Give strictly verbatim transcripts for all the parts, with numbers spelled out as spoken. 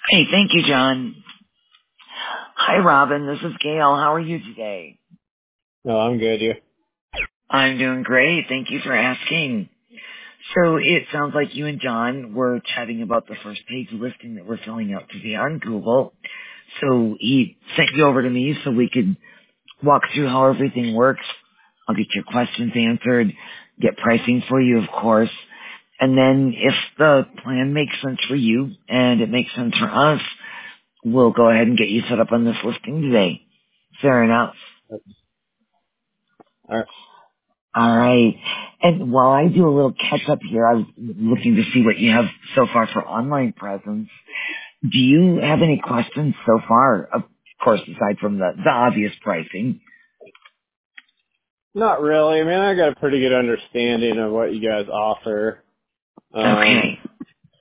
Hey, thank you, John. Hi, Robin. This is Gail. How are you today? No, I'm good. You? I'm doing great. Thank you for asking. So it sounds like you and John were chatting about the first page listing that we're filling out today on Google. So he sent you over to me so we could walk through how everything works. I'll get your questions answered, get pricing for you, of course. And then if the plan makes sense for you and it makes sense for us, we'll go ahead and get you set up on this listing today. Fair enough. All right. All right. And while I do a little catch up here, I was looking to see what you have so far for online presence. Do you have any questions so far? Of course, aside from the, the obvious pricing. Not really. I mean, I got a pretty good understanding of what you guys offer. Um, Okay.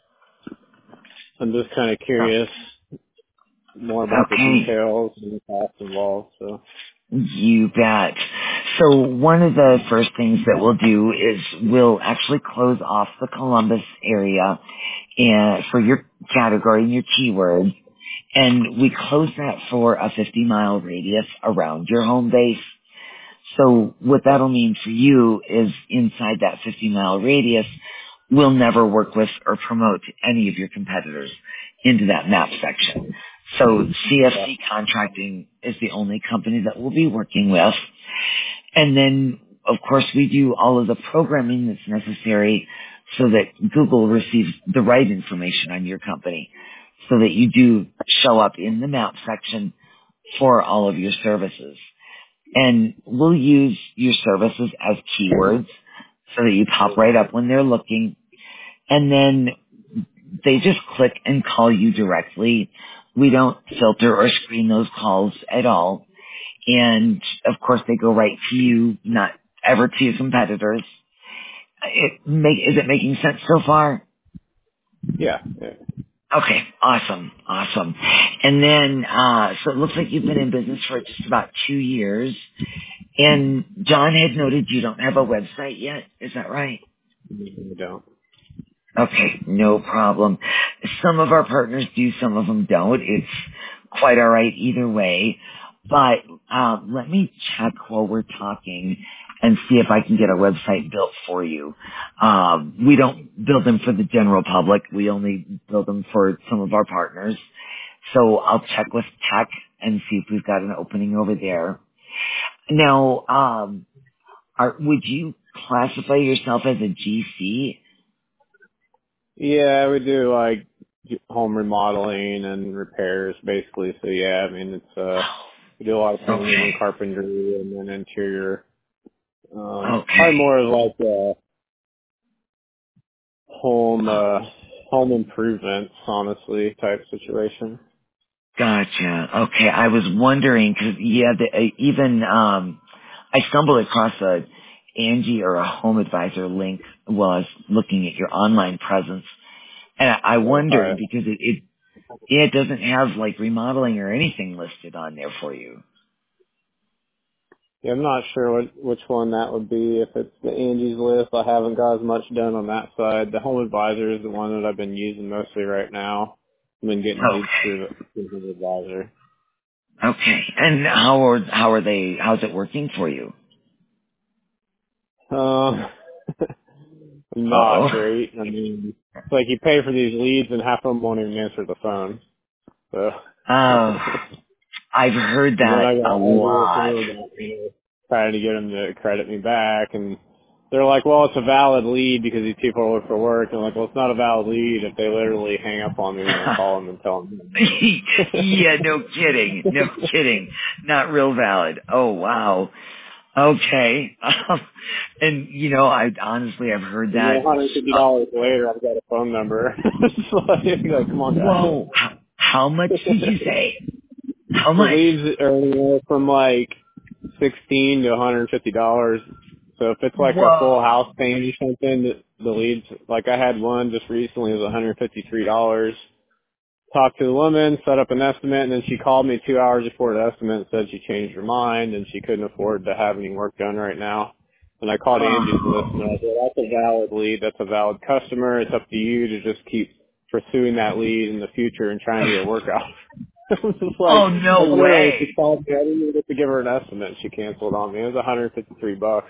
I'm just kind of curious more about the Okay. details and the cost involved. So, You bet. So one of the first things that we'll do is we'll actually close off the Columbus area and for your category and your keyword. And we close that for a fifty mile radius around your home base. So what that'll mean for you is inside that fifty mile radius, we'll never work with or promote any of your competitors into that map section. So C F C Contracting is the only company that we'll be working with. And then, of course, we do all of the programming that's necessary so that Google receives the right information on your company so that you do show up in the map section for all of your services. And we'll use your services as keywords so that you pop right up when they're looking. And then they just click and call you directly. We don't filter or screen those calls at all. And of course they go right to you, not ever to your competitors. It make, is it making sense so far? yeah. yeah. Okay, awesome, awesome. And then, uh, so it looks like you've been in business for just about two years. And John had noted you don't have a website yet. Is that right? You don't. Okay, no problem. Some of our partners do, some of them don't. It's quite all right either way. But uh, let me check while we're talking and see if I can get a website built for you. Um, we don't build them for the general public. We only build them for some of our partners. So I'll check with tech and see if we've got an opening over there. Now, um, are, would you classify yourself as a G C? Yeah, we do like home remodeling and repairs, basically. So yeah, I mean, it's uh, we do a lot of painting Okay. and carpentry and then interior. Um, Okay. probably more like a home uh, home improvements, honestly, type situation. Gotcha. Okay. I was wondering because yeah, the, uh, even um, I stumbled across a Angie or a Home Advisor link while I was looking at your online presence, and I, I So, all wondered right. because it, it yeah, it doesn't have like remodeling or anything listed on there for you. Yeah, I'm not sure what which one that would be. If it's the Angie's List, I haven't got as much done on that side. The Home Advisor is the one that I've been using mostly right now. I've been getting leads Okay. through the through Home Advisor. Okay. And how are how are they? How's it working for you? Um, Uh oh. not great. I mean, it's like you pay for these leads and half of them won't even answer the phone. So, Oh, I've heard and then that I a got I deal with lot. them about, you know, trying to get them to credit me back, and they're like, well, it's a valid lead because these people are looking for work. And I'm like, well, it's not a valid lead if they literally hang up on me when I call them and tell them. Yeah, no kidding. No kidding. Not real valid. Oh, wow. Okay. Um, and, you know, I honestly, I've heard And then that. Uh, one hundred fifty dollars later, I've got a phone number. It's like, like, come on, whoa. How, how much did you guys. say? How The much? leads are anywhere from like sixteen to one hundred fifty dollars. So if it's like a full house Whoa. paint or something, the, the leads, like I had one just recently, it was one hundred fifty-three dollars. Talked to the woman, set up an estimate, and then she called me two hours before the estimate and said she changed her mind and she couldn't afford to have any work done right now. And I called Angie's List and I Oh. said, that's a valid lead, that's a valid customer. It's up to you to just keep pursuing that lead in the future and trying to get work out. It was just like, Oh, no literally, she way. called me. I didn't even get to give her an estimate. She canceled on me. It was one hundred fifty-three bucks.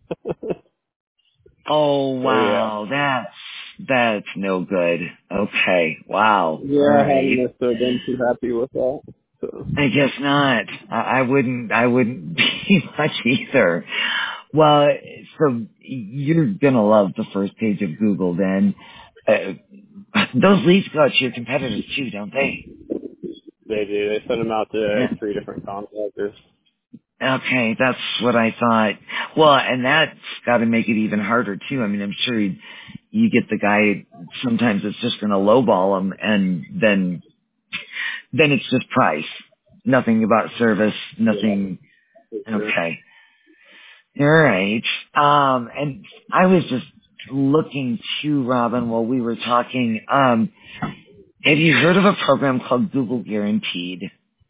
Oh, So yeah. wow. That's, that's no good. Okay. Wow. All Yeah, I hadn't right. necessarily been too happy with that. So, I guess not. I, I wouldn't, I wouldn't be much either. Well, so you're gonna love the first page of Google then. Uh, those leads go out to your competitors too, don't they? they do. They send them out to Yeah. three different contractors. Okay, that's what I thought. Well, and that's got to make it even harder too. I mean, I'm sure you, you get the guy. Sometimes it's just going to lowball him, and then then it's just price. Nothing about service. Yeah, Nothing. for sure. Okay. All right. Um, and I was just looking too, Robin, while we were talking. Um, have you heard of a program called Google Guaranteed?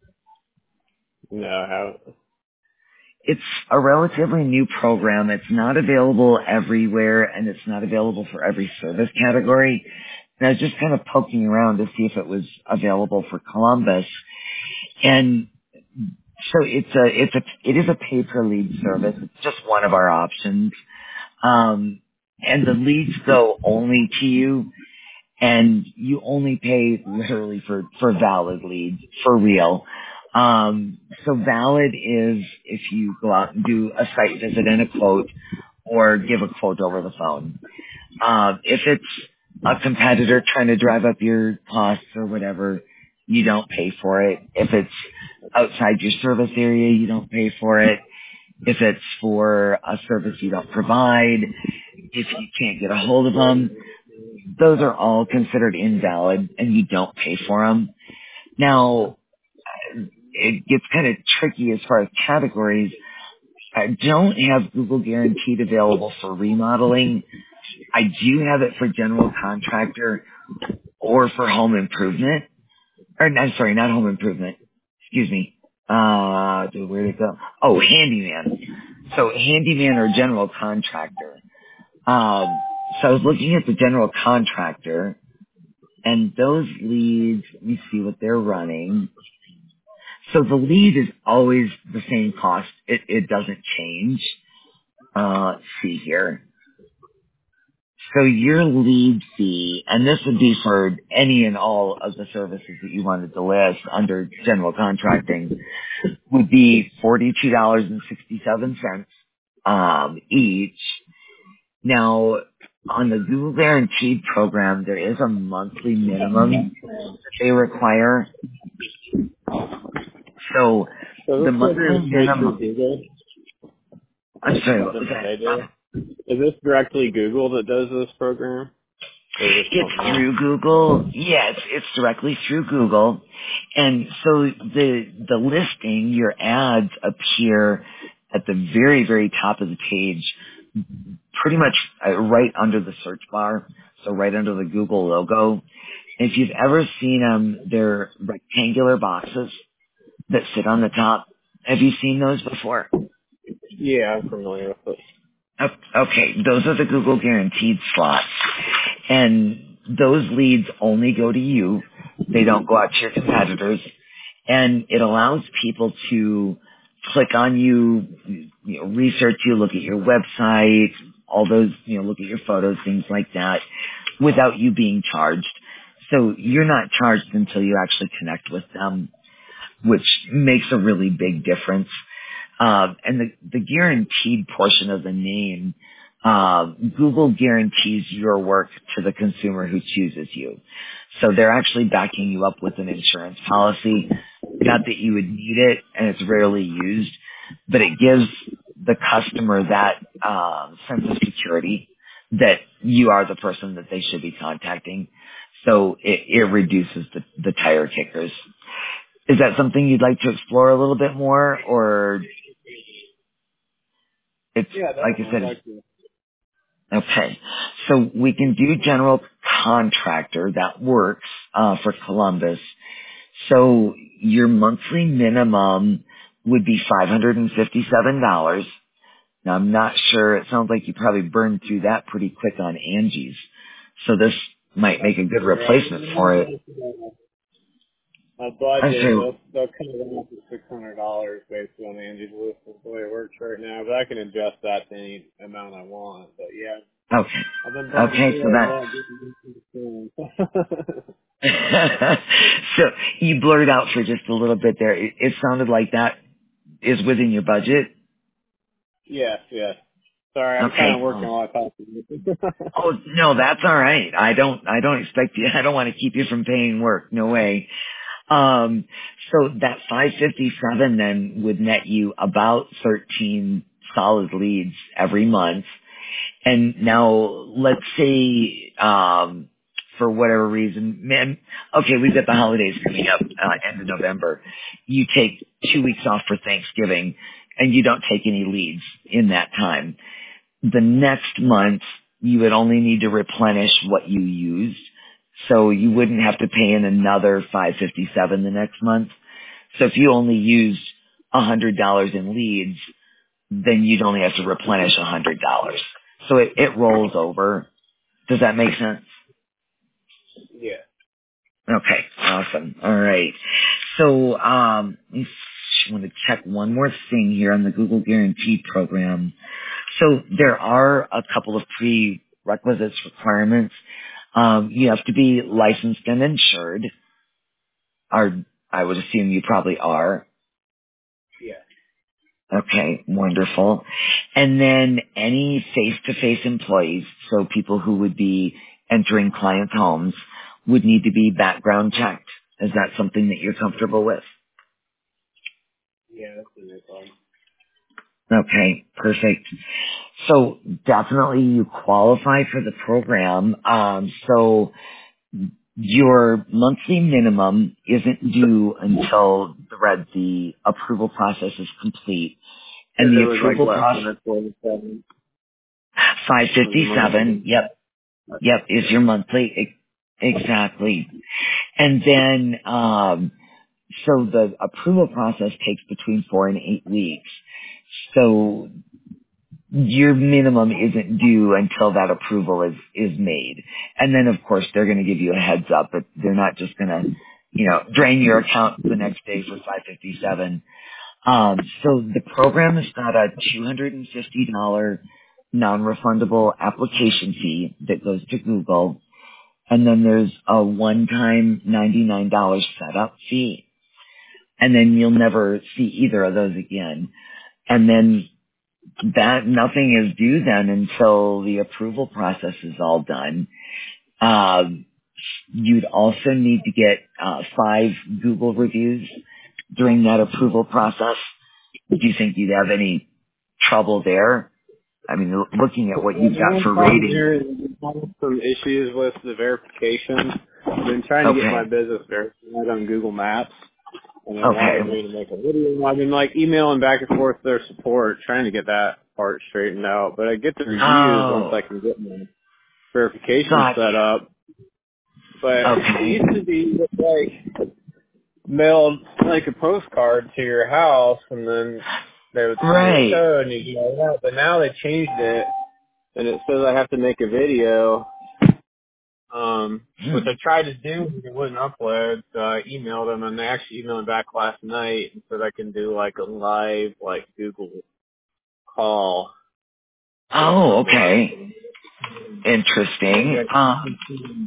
No, I haven't. It's a relatively new program. It's not available everywhere, and it's not available for every service category. And I was just kind of poking around to see if it was available for Columbus. And so it's a, it's a, it is a pay per lead service. It's just one of our options. Um, and the leads go only to you, and you only pay literally for, for valid leads, for real. Um, so valid is if you go out and do a site visit and a quote, or give a quote over the phone. Um, if it's a competitor trying to drive up your costs or whatever, you don't pay for it. If it's outside your service area, you don't pay for it. If it's for a service you don't provide, if you can't get a hold of them, those are all considered invalid and you don't pay for them. Now, it gets kind of tricky as far as categories. I don't have Google Guaranteed available for remodeling. I do have it for general contractor or for home improvement. Or, I'm sorry, not home improvement. Excuse me. Uh, where'd it go? Oh, handyman. So handyman or general contractor. Um, so I was looking at the general contractor, and those leads, let me see what they're running. So the lead is always the same cost. It, it doesn't change. Uh, let's see here. So your lead fee, and this would be for any and all of the services that you wanted to list under general contracting, would be forty-two dollars and sixty-seven cents um, each. Now, on the Google Guaranteed program, there is a monthly minimum that they require. So So the this program monthly is straight through minimum, Google. I'm sorry, what was Something they that? do. Is this directly Google that does this program, or is this It's something else? through Google. Yeah, it's, it's directly through Google. And so the, the listing, your ads appear at the very, very top of the page, pretty much uh, right under the search bar. So right under the Google logo. If you've ever seen them, they're rectangular boxes that sit on the top. Have you seen those before? Yeah, I'm familiar with it. Oh, okay, those are the Google Guaranteed slots. And those leads only go to you. They don't go out to your competitors. And it allows people to click on you, you know, research you, look at your website, all those, you know, look at your photos, things like that, without you being charged. So you're not charged until you actually connect with them, which makes a really big difference. Um, and the, the guaranteed portion of the name, um, Google guarantees your work to the consumer who chooses you. So they're actually backing you up with an insurance policy. Not that you would need it, and it's rarely used, but it gives the customer that um, sense of security that you are the person that they should be contacting. So it, it reduces the, the tire kickers. Is that something you'd like to explore a little bit more, or it's, Yeah, like I definitely. I'd said, like to. okay. So we can do general contractor. That works uh, for Columbus. So your monthly minimum would be five hundred fifty-seven dollars. Now I'm not sure. It sounds like you probably burned through that pretty quick on Angie's. So this might make a good replacement for it. Right. My I budget, say, they'll, they'll come down to six hundred dollars based on Angie's list of the way it works right now, but I can adjust that to any amount I want. But yeah, okay, I've been burning okay, so through that, all getting into this thing. so you blurred out for just a little bit there. It, it sounded like that is within your budget. Yes, yes. Sorry, I'm kind Okay. of working Oh, while I talk to you. oh, no, that's all right. I don't, I don't expect you. I don't want to keep you from paying work. No way. Um, so that five fifty-seven then would net you about thirteen solid leads every month. And now let's say, um, for whatever reason, man, okay, we've got the holidays coming up, uh, end of November. You take two weeks off for Thanksgiving and you don't take any leads in that time. The next month, you would only need to replenish what you used. So you wouldn't have to pay in another five fifty-seven the next month. So if you only used one hundred dollars in leads, then you'd only have to replenish one hundred dollars. So it, it rolls over. Does that make sense? Yeah. Okay, awesome. All right. So um, I want to check one more thing here on the Google Guarantee program. So there are a couple of prerequisites requirements. Um, you have to be licensed and insured. Or I would assume you probably are. Yeah. Okay, wonderful. And then any face-to-face employees, so people who would be entering clients' homes, would need to be background checked. Is that something that you're comfortable with? Yeah, that's a new one. Okay, perfect. So definitely you qualify for the program. Um, so your monthly minimum isn't due until the red the approval process is complete, Because and it the was like approval less than process a forty-seven five was the fifty seven. monthly. Yep, yep is your monthly e- exactly, and then um, so the approval process takes between four and eight weeks. So your minimum isn't due until that approval is, is made. And then of course they're going to give you a heads up, but they're not just going to, you know, drain your account the next day for five fifty-seven. Um, so the program has got a two hundred fifty dollars non-refundable application fee that goes to Google. And then there's a one-time ninety-nine dollars setup fee. And then you'll never see either of those again. And then that nothing is due then until the approval process is all done. Um, you'd also need to get uh, five Google reviews during that approval process. Do you think you'd have any trouble there? I mean, l- looking at what Well, you've the got one for problem rating. here is we've had some issues with the verification. I've been trying to get my Okay. business verified on Google Maps, and they wanted Okay. me to make a video. I've been like emailing back and forth their support, trying to get that part straightened out. But I get the reviews once Oh, I can get my verification set gotcha. up. But it Okay. used to be like mailed like a postcard to your house, and then they would send you a Right. code and you go that. But now they changed it, and it says I have to make a video. Um, which Hmm. I tried to do, but it wouldn't upload. So I emailed them, and they actually emailed me back last night and said I can do like a live like Google call with Oh, someone. okay. Maybe Interesting. I Uh, can.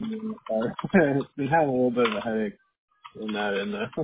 It's been having a little bit of a headache in that in there.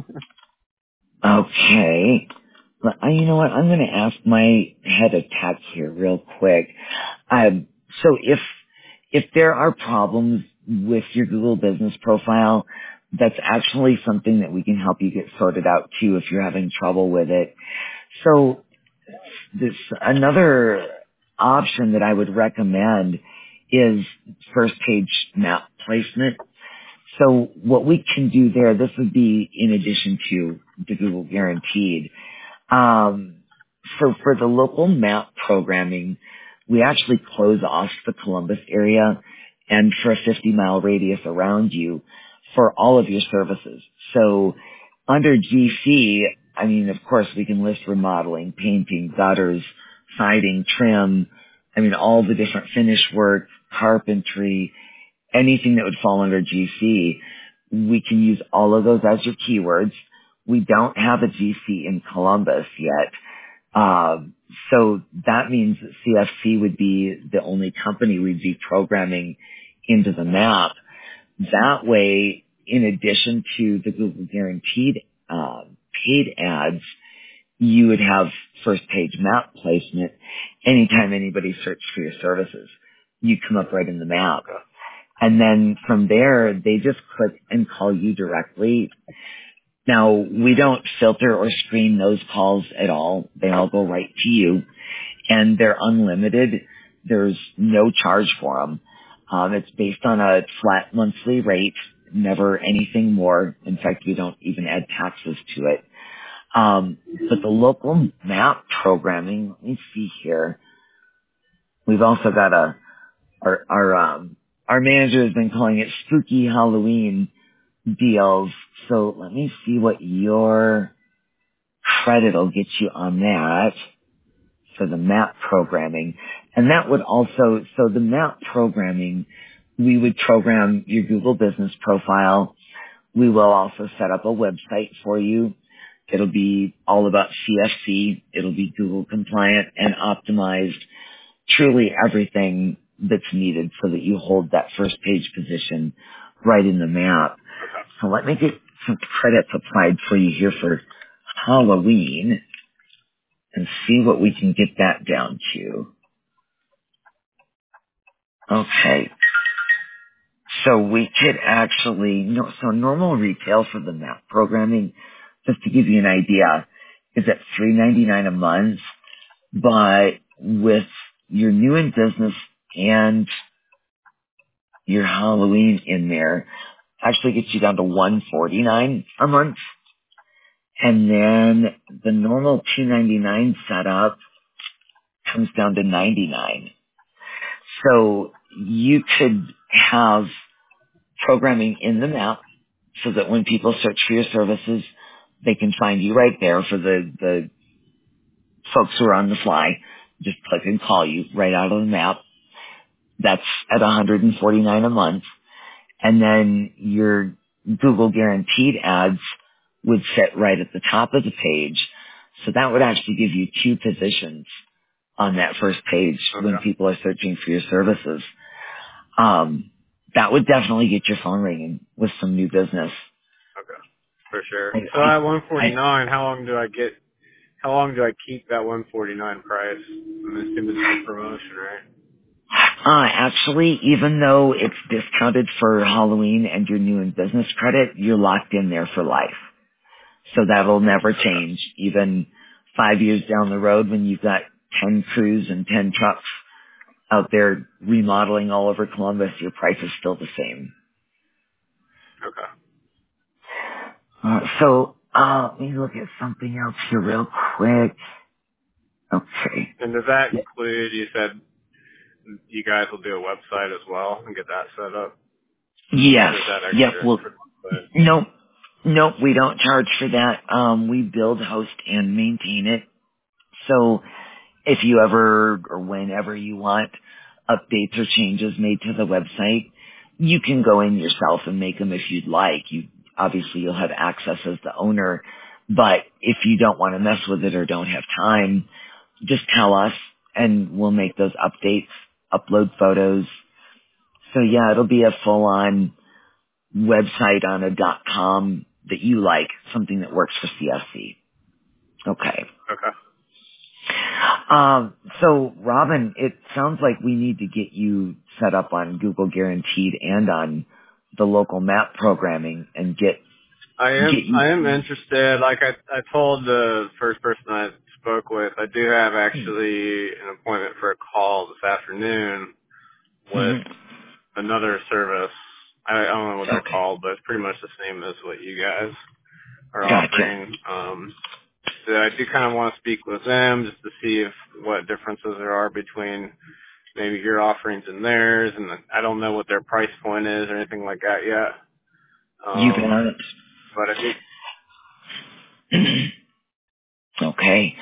okay. Well, uh, you know what? I'm going to ask my head of tax here real quick. Um, so if if there are problems with your Google Business profile, that's actually something that we can help you get sorted out too if you're having trouble with it. So this another option that I would recommend is first page map placement. So what we can do there, this would be in addition to the Google Guaranteed. Um, so for the local map programming, we actually close off the Columbus area and for a fifty mile radius around you for all of your services. So under G C, I mean, of course we can list remodeling, painting, gutters, siding, trim, I mean, all the different finish work, carpentry, anything that would fall under G C, we can use all of those as your keywords. We don't have a G C in Columbus yet. Um, so that means that C F C would be the only company we'd be programming into the map. That way, in addition to the Google Guaranteed uh, paid ads, you would have first page map placement anytime anybody searched for your services. You come up right in the map. Okay. And then from there, they just click and call you directly. Now, we don't filter or screen those calls at all. They all go right to you. And they're unlimited. There's no charge for them. Um, it's based on a flat monthly rate, never anything more. In fact, we don't even add taxes to it. Um, but the local map programming, let me see here. We've also got a, our, our, um, our manager has been calling it spooky Halloween deals. So let me see what your credit will get you on that for the map programming. And that would also, so the map programming, we would program your Google business profile. We will also set up a website for you. It'll be all about C F C. It'll be Google compliant and optimized. Truly everything that's needed so that you hold that first page position right in the map. So let me get some credits applied for you here for Halloween and see what we can get that down to. Okay. So we could actually, no, so normal retail for the map programming, just to give you an idea, is at three ninety-nine a month, but with your new in business and your Halloween in there, actually gets you down to one forty-nine a month. And then the normal two ninety-nine setup comes down to ninety-nine. So you could have programming in the map so that when people search for your services, they can find you right there. For the, the folks who are on the fly, just click and call you right out of the map. That's at one forty-nine a month. And then your Google Guaranteed ads would sit right at the top of the page. So that would actually give you two positions on that first page Okay. when people are searching for your services. Um, that would definitely get your phone ringing with some new business. Okay. For sure. I, So at I, I, one forty-nine, how long do I get? How long do I keep that one forty-nine price? I'm assuming it's a promotion, right? uh, actually, even though it's discounted for Halloween and your new in business credit, you're locked in there for life. So that'll never Okay. change. Even five years down the road when you've got ten crews and ten trucks out there remodeling all over Columbus, your price is still the same. Okay. Uh, so, uh, let me look at something else here real quick. Okay. And does that Y- include? You said you guys will do a website as well and get that set up, Yes. or is that Yep. extra Well, for the website? nope. Nope. We don't charge for that. Um, we build, host, and maintain it. So if you ever or whenever you want updates or changes made to the website, you can go in yourself and make them if you'd like. You obviously you'll have access as the owner, but if you don't want to mess with it or don't have time, just tell us and we'll make those updates, upload photos. So yeah, it'll be a full on website on a .com that you like, something that works for C F C. Okay. Okay. Um, so Robin, it sounds like we need to get you set up on Google Guaranteed and on the local map programming and get, I am get you. I am interested. Like I I told the first person I spoke with, I do have actually an appointment for a call this afternoon with Mhm. another service. I, I don't know what they're Okay. called, but it's pretty much the same as what you guys are Gotcha. offering. Um, so I do kind of want to speak with them just to see if what differences there are between maybe your offerings and theirs, and I don't know what their price point is or anything like that yet. You Um, got but I do. it. Okay.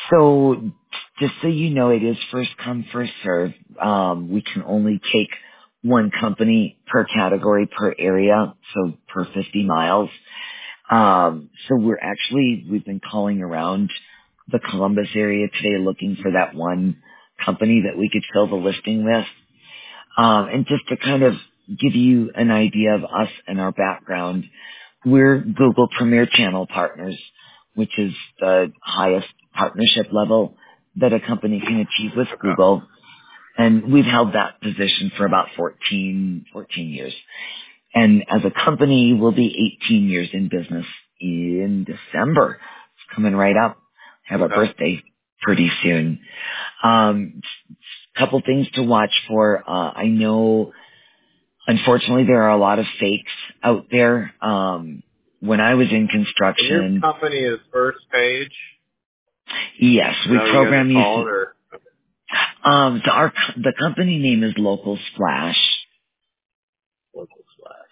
So just so you know, it is first come, first serve. Um, we can only take one company per category per area, so per fifty miles. Um, so we're actually, we've been calling around the Columbus area today looking for that one company that we could fill the listing with. Um, and just to kind of give you an idea of us and our background, we're Google Premier Channel partners, which is the highest partnership level that a company can achieve with Okay. Google. And we've held that position for about fourteen, fourteen years. And as a company, we'll be eighteen years in business in December. It's coming right up. Have our Okay. birthday pretty soon. Um, couple things to watch for. Uh, I know, unfortunately, there are a lot of fakes out there. Um, when I was in And your construction, company is First Page. yes, Is we that what you guys program are you. called, or Um, so our the company name is Local Splash. Local Slash?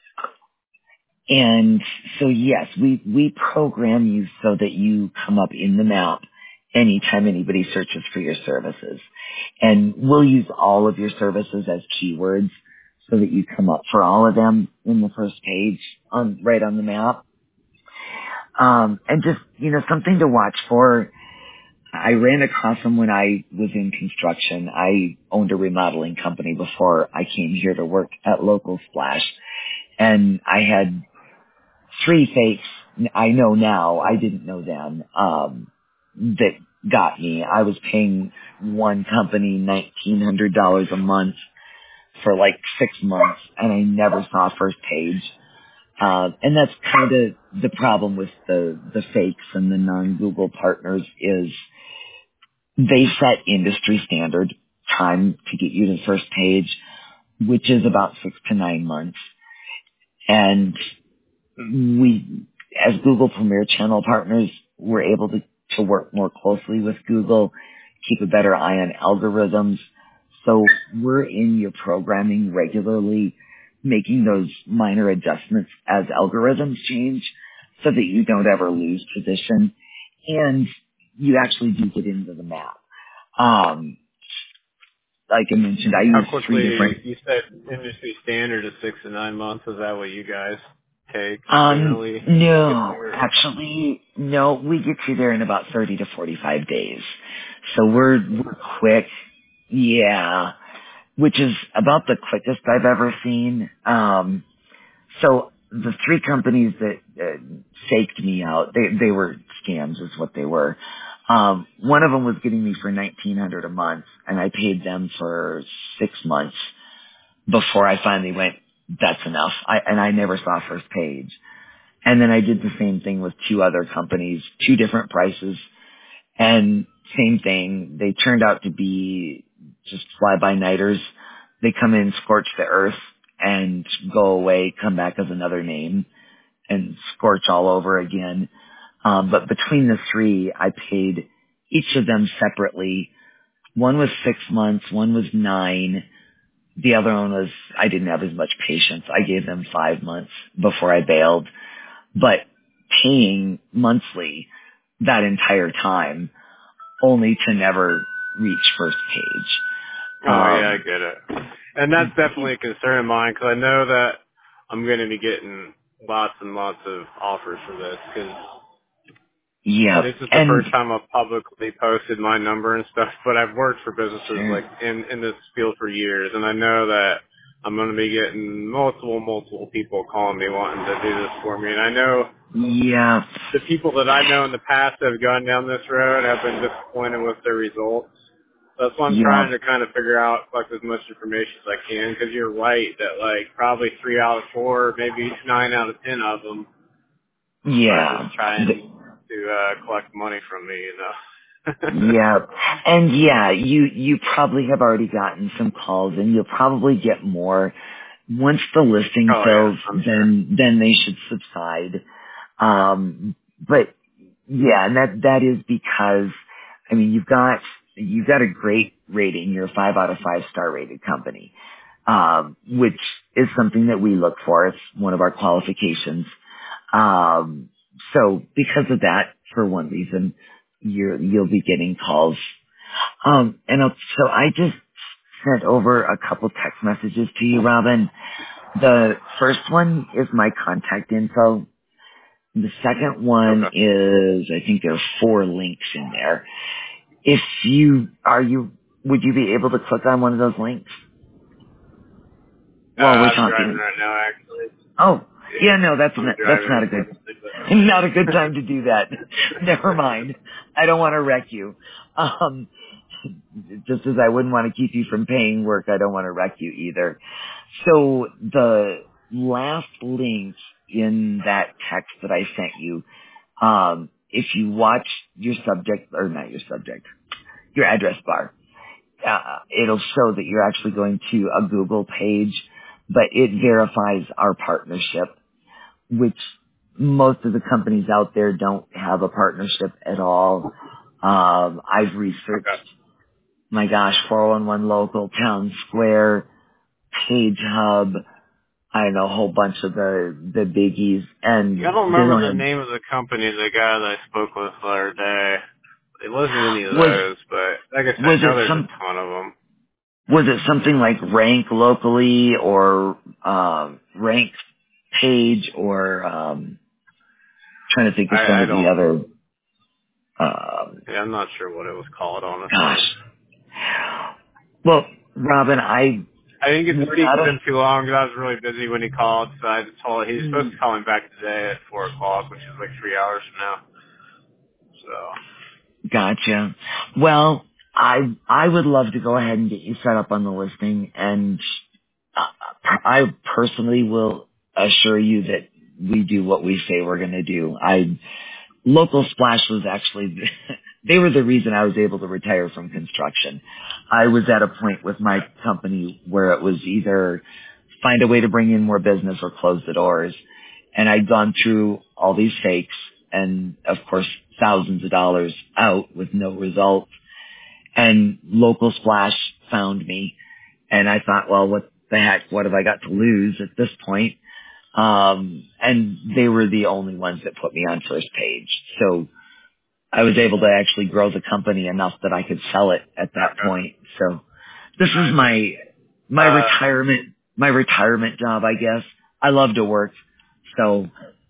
And so yes, we, we program you so that you come up in the map anytime anybody searches for your services. And we'll use all of your services as keywords so that you come up for all of them in the first page on, right on the map. Um, and just, you know, something to watch for. I ran across them when I was in construction. I owned a remodeling company before I came here to work at Local Splash. And I had three fakes I know now, I didn't know then, um, that got me. I was paying one company nineteen hundred dollars a month for like six months and I never saw first page. Uh, and that's kind of the problem with the, the fakes and the non-Google partners is they set industry standard time to get you to first page, which is about six to nine months. And we, as Google Premier Channel partners, we're able to, to work more closely with Google, keep a better eye on algorithms. So we're in your programming regularly, making those minor adjustments as algorithms change so that you don't ever lose position and you actually do get into the map. Um, like I mentioned, I How use three quickly, different you said industry standard is six to nine months. Is that what you guys take Um, generally to get no, there? actually, no, we get you there in about thirty to forty-five days. So we're, we're quick. Yeah. Which is about the quickest I've ever seen. Um, so the three companies that uh, faked me out, they, they were scams is what they were. Um, one of them was getting me for nineteen hundred dollars a month and I paid them for six months before I finally went, that's enough. I, and I never saw first page. And then I did the same thing with two other companies, two different prices, and same thing. They turned out to be just fly-by-nighters. They come in, scorch the earth, and go away, come back as another name, and scorch all over again. Um, but between the three, I paid each of them separately. One was six months, one was nine. The other one was, I didn't have as much patience. I gave them five months before I bailed. But paying monthly that entire time only to never reach first page. Oh yeah, I Um, get it. And that's definitely a concern of mine because I know that I'm going to be getting lots and lots of offers for this because yeah, this is the and first time I've publicly posted my number and stuff, but I've worked for businesses sure, like in, in this field for years and I know that I'm going to be getting multiple, multiple people calling me wanting to do this for me. And I know yeah, the people that I know in the past that have gone down this road have been disappointed with their results. That's why I'm yeah, trying to kind of figure out like as much information as I can because you're right that like probably three out of four, maybe nine out of ten of them are just yeah, th- trying to uh, collect money from me, you know. yeah, and yeah, you you probably have already gotten some calls, and you'll probably get more once the listing Oh yeah, fills. I'm sure. Then then they should subside. Um, but yeah, and that that is because I mean you've got you've got a great rating. You're a five out of five star rated company, um, which is something that we look for. It's one of our qualifications. Um, so because of that, for one reason, you're you'll be getting calls. Um, and I'll, so I just sent over a couple text messages to you, Robin. The first one is my contact info. The second one Okay. is, I think there are four links in there. If you, are you, would you be able to click on one of those links Uh, while we're I'm driving talking? right now, actually. Oh, yeah, no, that's I'm not, that's not driving. a good, not a good time to do that. Never mind. I don't want to wreck you. Um, just as I wouldn't want to keep you from paying work, I don't want to wreck you either. So the last link in that text that I sent you, um, if you watch your subject, or not your subject, your address bar, uh, it'll show that you're actually going to a Google page, but it verifies our partnership, which most of the companies out there don't have a partnership at all. Um, I've researched, Okay. my gosh, four one one Local, Town Square, Page Hub, I don't know, a whole bunch of the, the biggies, I and don't they remember don't the have, name of the company, the guy that I spoke with the other day. It wasn't any of was, those, but like I said, I was know it there's a some, ton of them. was it something like Rank Locally or, um, Rank Page or, um, trying to think of some I, I of the don't, other, um, yeah, I'm not sure what it was called, honestly. gosh. Well, Robin, I I didn't get to speak with gotta, him too long because I was really busy when he called, so I just told him he's supposed to call me back today at four o'clock, which is like three hours from now. So, gotcha. Well, I I would love to go ahead and get you set up on the listing, and uh, I personally will assure you that we do what we say we're going to do. I Local Splash was actually they were the reason I was able to retire from construction. I was at a point with my company where it was either find a way to bring in more business or close the doors. And I'd gone through all these fakes and of course thousands of dollars out with no result. And Local Splash found me and I thought, well, what the heck, what have I got to lose at this point? Um, and they were the only ones that put me on first page. So I was able to actually grow the company enough that I could sell it at that okay. point. So this is Nice. my my Uh, retirement my retirement job, I guess. I love to work, so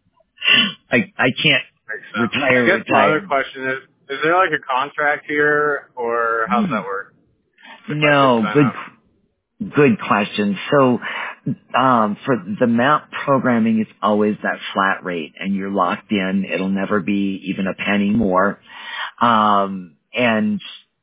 I I can't makes sense. I retire guess my other retire. question is, is there like a contract here, or how's that work if I did No, sign good up? good question. So um, for the map programming, it's always that flat rate, and you're locked in. It'll never be even a penny more. Um, and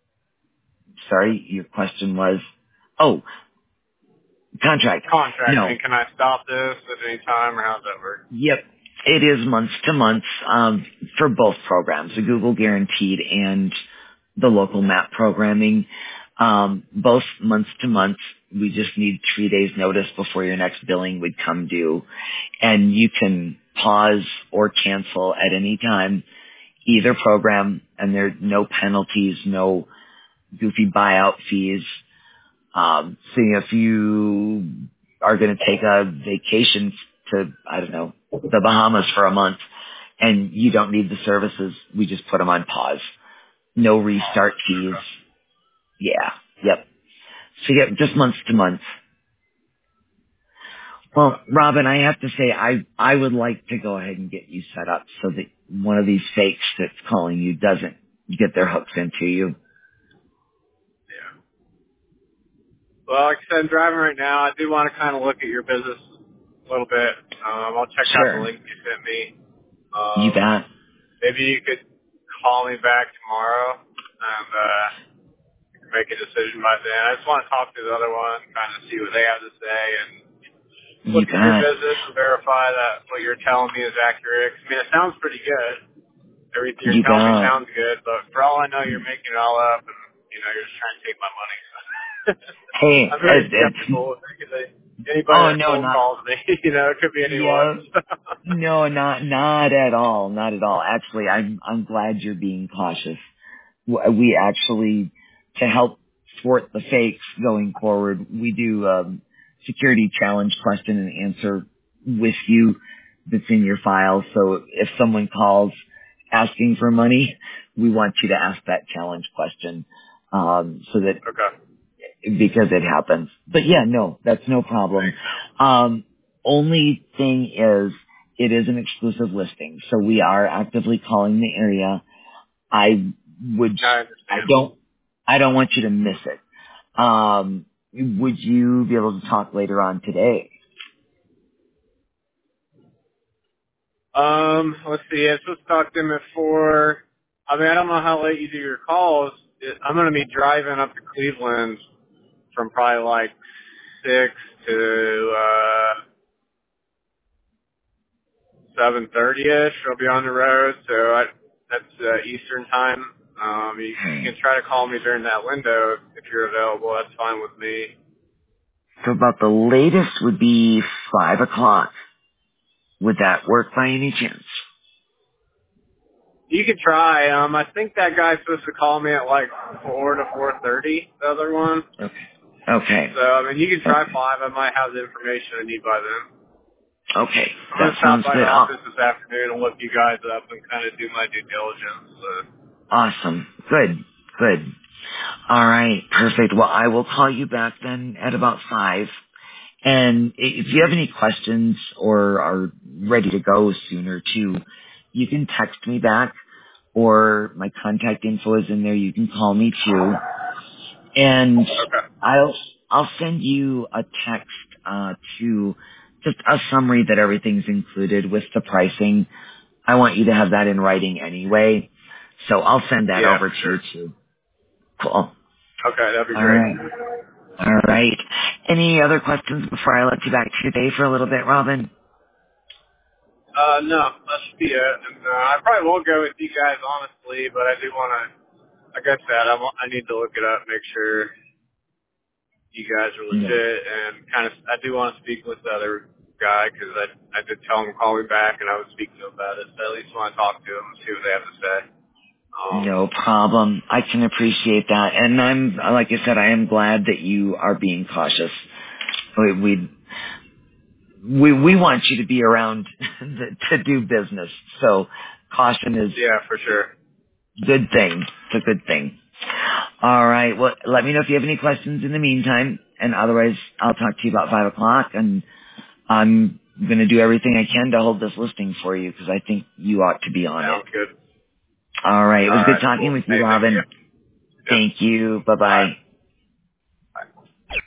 sorry, your question was, oh, contract. Contract. I No, mean, can I stop this at any time, or how's that work? yep. It is month to month um, for both programs, the Google Guaranteed and the local map programming. Um, both months to month. We just need three days notice before your next billing would come due. And you can pause or cancel at any time either program, and there are no penalties, no goofy buyout fees. Um, so if you are going to take a vacation to, I don't know, the Bahamas for a month and you don't need the services, we just put them on pause. No restart fees. Yeah. Yep. So yeah, just month to month. Well, Robin, I have to say, I, I would like to go ahead and get you set up so that one of these fakes that's calling you doesn't get their hooks into you. Yeah. Well, like I said, I'm driving right now. I do want to kind of look at your business a little bit. Um, I'll check out the Sure. link you sent me. You Um, bet. maybe you could call me back tomorrow and uh, make a decision by then. I just want to talk to the other one, kind of see what they have to say, and You look at your bet. business and verify that what you're telling me is accurate. I mean, it sounds pretty good. Everything you're You telling me bet. sounds good, but for all I know, you're making it all up, and you know, you're just trying to take my money. Hey, I'm very it, it's, skeptical because anybody oh that no, cold not, calls me, you know, it could be yeah, anyone. no, not, not at all, not at all. Actually, I'm, I'm glad you're being cautious. W- We actually, to help thwart the fakes going forward, we do, um, security challenge question and answer with you that's in your file. So if someone calls asking for money, we want you to ask that challenge question, um, so that Okay. because it happens. But yeah, no, that's no problem. Um, only thing is, it is an exclusive listing, so we are actively calling the area. I would, I I understand. don't, I don't want you to miss it. Um, would you be able to talk later on today? Um, let's see. I was supposed to talk to him at four. I mean, I don't know how late you do your calls. It- I'm going to be driving up to Cleveland from probably like six to uh seven thirty ish. I'll be on the road, so I, that's uh, Eastern time. Um, you, you Hmm. can try to call me during that window if you're available. That's fine with me. So about the latest would be five o'clock. Would that work by any chance? You could try. Um, I think that guy's supposed to call me at like four to four thirty. The other one. Okay. Okay. So I mean, you can try Okay. five. I might have the information I need by then. Okay. I'm That gonna stop sounds by the good. Aw- office this afternoon and look you guys up and kind of do my due diligence. So. Awesome. Good. Good. All right. Perfect. Well, I will call you back then at about five. And i- if you have any questions or are ready to go sooner too, you can text me back or my contact info is in there. You can call me too. And Okay. I'll, I'll send you a text, uh, to just a summary that everything's included with the pricing. I want you to have that in writing anyway. So I'll send that Yeah, over for to you sure. too. Cool. Okay, that'd be All great. right. All right. Any other questions before I let you back to your day for a little bit, Robin? Uh, no, that should be it. And uh, I probably won't go with you guys, honestly, but I do want to, like I said, I, want, I need to look it up, make sure you guys are No. legit, and kind of, I do want to speak with the other guy, because I, I did tell him to call me back, and I would speak to him about it, so I at least want to talk to him and see what they have to say. Um, No problem. I can appreciate that. And I'm, like I said, I am glad that you are being cautious. We, we, we, we want you to be around to do business. So caution is yeah, for sure. a good thing. It's a good thing. All right. Well, let me know if you have any questions in the meantime. And otherwise, I'll talk to you about five o'clock. And I'm going to do everything I can to hold this listing for you because I think you ought to be on it. Sounds good. All right. It was All good right, talking cool. with you, Hey, thank you. Robin. Yep. Thank you. Bye. Bye-bye.